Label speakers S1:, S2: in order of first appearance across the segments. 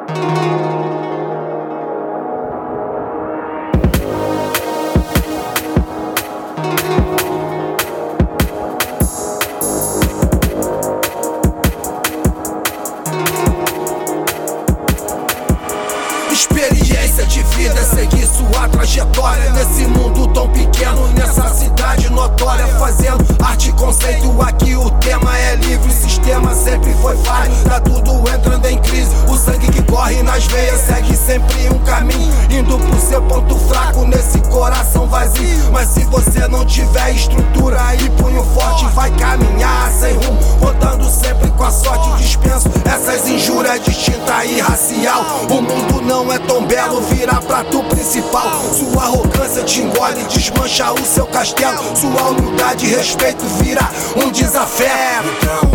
S1: Experiência de vida, seguir sua trajetória nesse mundo tão pequeno, nessa cidade notória, fazendo arte e conceito. Aqui o tema é livre, o sistema sempre foi falho, tá tudo entrando em crise. O sangue que corre nas veias segue sempre um caminho, indo pro seu ponto fraco nesse coração vazio. Mas se você não tiver estrutura e punho forte, vai caminhar sem rumo, contando sempre com a sorte. Dispenso essas injúrias distinta e racial. O mundo não é tão belo, vira prato principal. Sua arrogância te engole, desmancha o seu castelo. Sua humildade e respeito vira um desafio. Então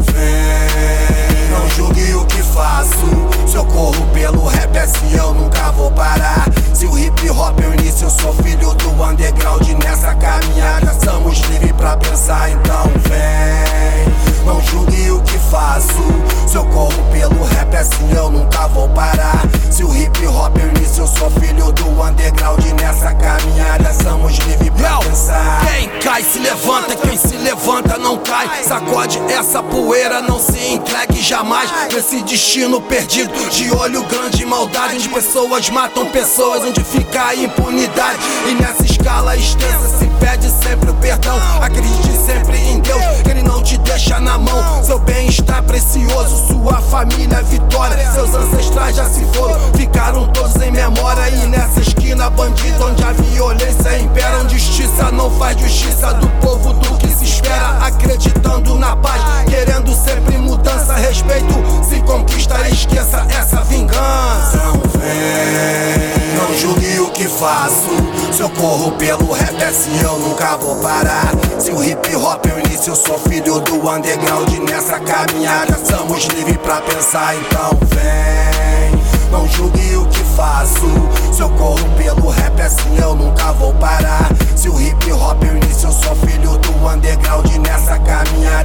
S1: vem, não julgue o que faço. Se eu corro pelo rap, assim eu nunca vou parar. Se o hip hop é o início, eu sou filho do underground. Nessa caminhada somos livres pra pensar. Então vem, não julgue o que faço. Se eu corro pelo rap, assim eu nunca vou parar. Se o hip hop é o início, eu sou filho do underground. Nessa caminhada somos livres pra pensar. Quem cai se levanta, quem se levanta não cai. Sacode essa poeira, não se entregue jamais nesse destino perdido, de olho grande e maldade, onde pessoas matam pessoas, onde fica a impunidade. E nessa escala extensa se pede sempre o perdão. Acredite sempre em Deus, que Ele não te deixa na mão. Seu bem-estar precioso, sua família é vitória. Seus ancestrais já se foram, ficaram todos em memória. E nessa esquina bandida, onde a violência impera, onde justiça não faz justiça do povo do que se espera. Acreditando na paz, querendo sempre mudança. Respeito se conquista, esqueça essa vingança. Não vem, não julgue o que faço. Se eu corro pelo rap, assim eu nunca vou parar. Se o hip hop é o início, eu sou filho do underground. Nessa caminhada somos livres pra pensar. Então vem, não julgue o que faço. Se eu corro pelo rap, assim eu nunca vou parar. Se o hip hop é o início, eu sou filho do underground. Nessa caminhada